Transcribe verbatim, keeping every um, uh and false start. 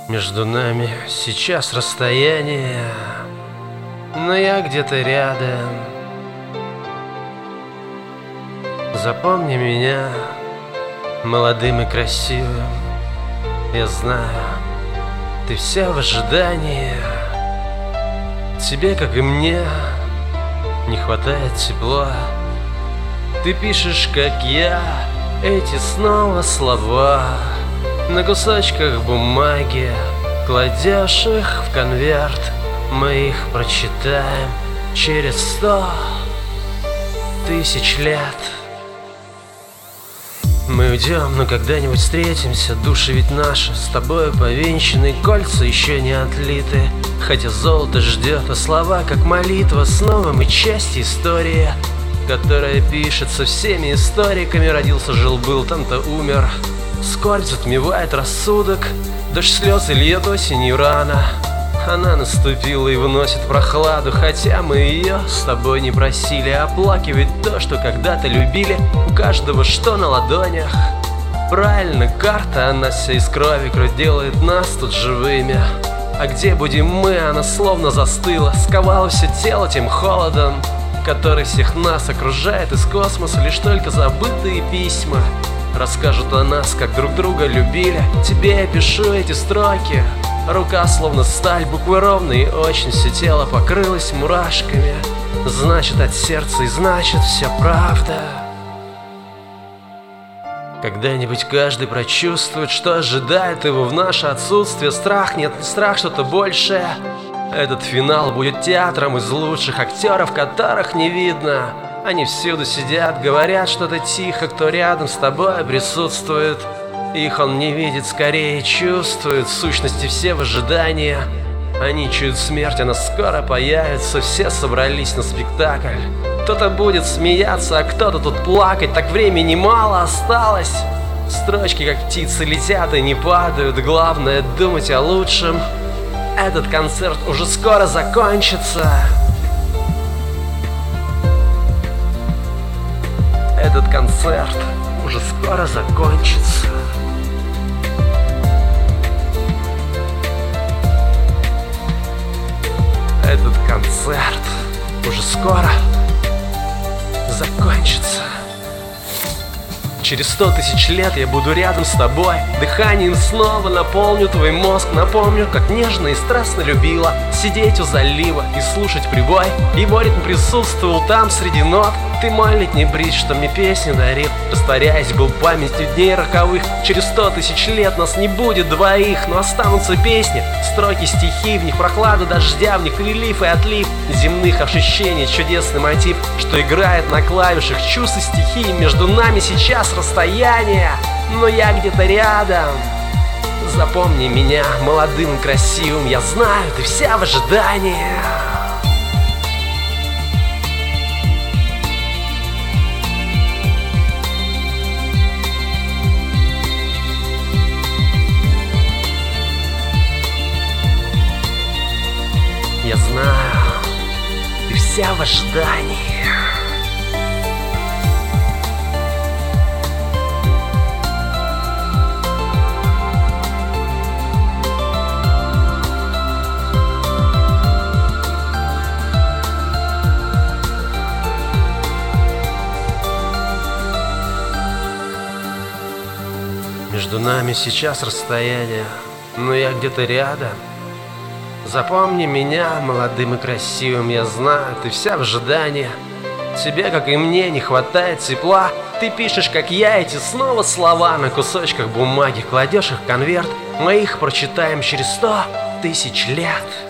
Между нами сейчас расстояние, но я где-то рядом. Запомни меня молодым и красивым. Я знаю, ты вся в ожидании. Тебе, как и мне, не хватает тепла. Ты пишешь, как я, эти снова слова на кусочках бумаги, кладешь их в конверт. Мы их прочитаем через сто тысяч лет. Мы уйдем, но когда-нибудь встретимся. Души ведь наши, с тобой повенчаны, кольца еще не отлиты. Хотя золото ждет, а слова как молитва. Снова мы часть истории, которая пишется всеми историками. Родился, жил-был, там-то умер. Скорбь затмевает рассудок, дождь слез и льет осенью рано. Она наступила и вносит прохладу, хотя мы ее с тобой не просили. Оплакивать то, что когда-то любили, у каждого что на ладонях. Правильно, карта, она вся из крови, кровь делает нас тут живыми. А где будем мы, она словно застыла, сковала все тело тем холодом, который всех нас окружает из космоса. Лишь только забытые письма расскажут о нас, как друг друга любили. Тебе я пишу эти строки. Рука словно сталь, буквы ровные, очень все тело покрылось мурашками. Значит, от сердца и значит все правда. Когда-нибудь каждый прочувствует, что ожидает его в наше отсутствие. Страх, нет, страх, что-то большее. Этот финал будет театром из лучших актеров, которых не видно. Они всюду сидят, говорят что-то тихо, кто рядом с тобой присутствует. Их он не видит, скорее чувствует. В сущности все в ожидании. Они чуют смерть, она скоро появится. Все собрались на спектакль. Кто-то будет смеяться, а кто-то тут плакать. Так времени мало осталось. Строчки как птицы летят и не падают. Главное думать о лучшем. Этот концерт уже скоро закончится. Этот концерт уже скоро закончится. Этот концерт уже скоро закончится. Через сто тысяч лет я буду рядом с тобой. Дыханием снова наполню твой мозг. Напомню, как нежно и страстно любила сидеть у залива и слушать прибой. Его ритм присутствовал там среди нот. Ты мой летний бриз, что мне песню дарил. Растворяясь, был памятью дней роковых. Через сто тысяч лет нас не будет двоих, но останутся песни, строки, стихи. В них прохлада дождя, в них прилив и отлив земных ощущений, чудесный мотив, что играет на клавишах чувств и стихий. Между нами сейчас расстояние, но я где-то рядом. Запомни меня молодым и красивым. Я знаю, ты вся в ожидании. Я знаю, ты вся в ожидании. Между нами сейчас расстояние, но я где-то рядом. Запомни меня молодым и красивым. Я знаю, ты вся в ожидании. Тебе, как и мне, не хватает тепла. Ты пишешь, как я, эти снова слова на кусочках бумаги. Кладешь их в конверт. Мы их прочитаем через сто тысяч лет.